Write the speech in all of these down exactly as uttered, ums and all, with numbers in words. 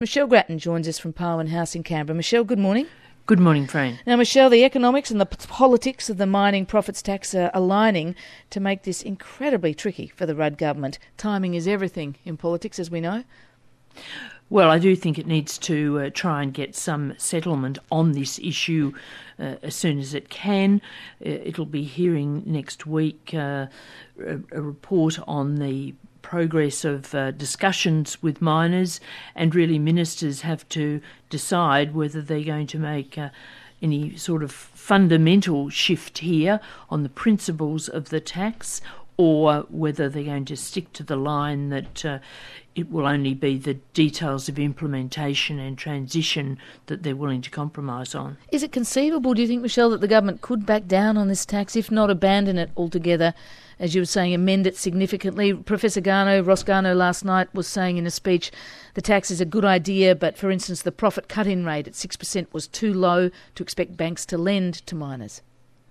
Michelle Grattan joins us from Parwin House in Canberra. Michelle, good morning. Good morning, Fran. Now, Michelle, the economics and the p- politics of the mining profits tax are aligning to make this incredibly tricky for the Rudd government. Timing is everything in politics, as we know. Well, I do think it needs to uh, try and get some settlement on this issue uh, as soon as it can. Uh, it'll be hearing next week uh, a, a report on the progress of uh, discussions with miners, and really ministers have to decide whether they're going to make uh, any sort of fundamental shift here on the principles of the tax, or whether they're going to stick to the line that uh, it will only be the details of implementation and transition that they're willing to compromise on. Is it conceivable, do you think, Michelle, that the government could back down on this tax, if not abandon it altogether? As you were saying, amend it significantly. Professor Garnaut, Ross Garnaut last night was saying in a speech the tax is a good idea, but for instance the profit cut-in rate at six percent was too low to expect banks to lend to miners.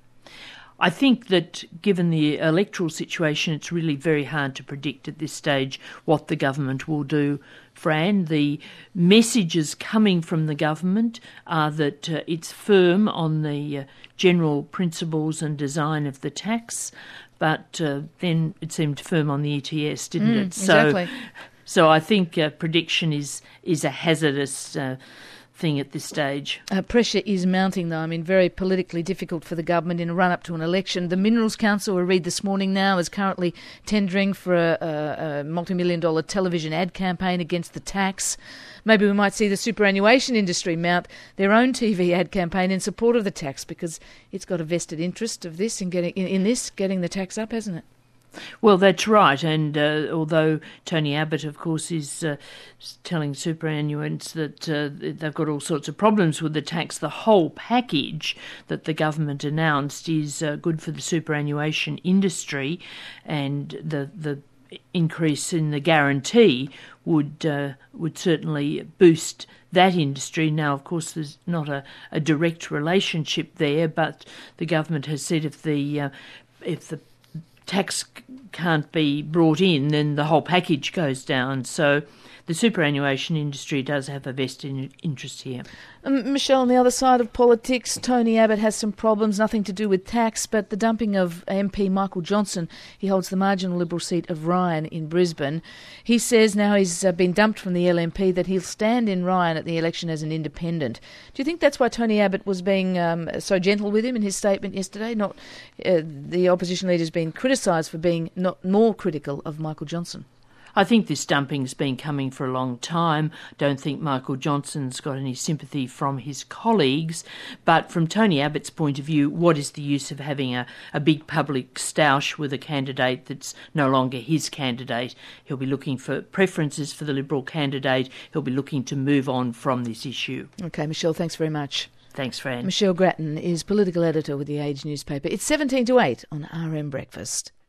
I think that given the electoral situation, it's really very hard to predict at this stage what the government will do, Fran. The messages coming from the government are that uh, it's firm on the uh, general principles and design of the tax, but uh, then it seemed firm on the E T S, didn't Mm, it? exactly. So, so I think uh, prediction is, is a hazardous uh, thing at this stage. Uh, pressure is mounting, though. I mean, very politically difficult for the government in a run-up to an election. The Minerals Council, we read this morning now, is currently tendering for a, a, a multi-million dollar television ad campaign against the tax. Maybe we might see the superannuation industry mount their own T V ad campaign in support of the tax, because it's got a vested interest of this in getting in, in this getting the tax up, hasn't it? Well, that's right, and uh, although Tony Abbott, of course, is uh, telling superannuants that uh, they've got all sorts of problems with the tax, the whole package that the government announced is uh, good for the superannuation industry, and the the increase in the guarantee would uh, would certainly boost that industry. Now, of course, there's not a, a direct relationship there, but the government has said if the uh, if the tax can't be brought in, then the whole package goes down. So the superannuation industry does have a vested interest here. Um, Michelle, on the other side of politics, Tony Abbott has some problems, nothing to do with tax, but the dumping of M P Michael Johnson. He holds the marginal Liberal seat of Ryan in Brisbane. He says now he's uh, been dumped from the L N P that he'll stand in Ryan at the election as an independent. Do you think that's why Tony Abbott was being um, so gentle with him in his statement yesterday? Not uh, the opposition leader's been criticised for being not more critical of Michael Johnson. I think this dumping's been coming for a long time. Don't think Michael Johnson's got any sympathy from his colleagues. But from Tony Abbott's point of view, what is the use of having a, a big public stoush with a candidate that's no longer his candidate? He'll be looking for preferences for the Liberal candidate. He'll be looking to move on from this issue. OK, Michelle, thanks very much. Thanks, Fran. Michelle Grattan is political editor with The Age newspaper. It's seventeen to eight on R M Breakfast.